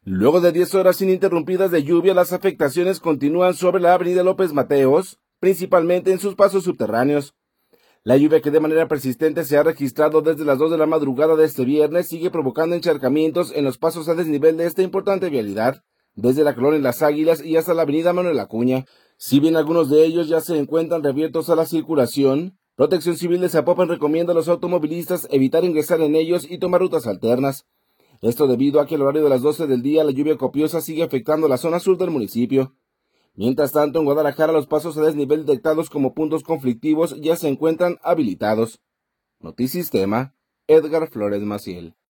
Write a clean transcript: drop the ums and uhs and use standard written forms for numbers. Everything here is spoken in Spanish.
Luego de 10 horas ininterrumpidas de lluvia, las afectaciones continúan sobre la avenida López Mateos, principalmente en sus pasos subterráneos. La lluvia, que de manera persistente se ha registrado desde las 2 de la madrugada de este viernes, sigue provocando encharcamientos en los pasos a desnivel de esta importante vialidad, desde la colonia Las Águilas y hasta la avenida Manuel Acuña. Si bien algunos de ellos ya se encuentran reabiertos a la circulación, Protección Civil de Zapopan recomienda a los automovilistas evitar ingresar en ellos y tomar rutas alternas. Esto debido a que al horario de las 12 del día la lluvia copiosa sigue afectando la zona sur del municipio. Mientras tanto, en Guadalajara los pasos a desnivel detectados como puntos conflictivos ya se encuentran habilitados. Notisistema, Edgar Flores Maciel.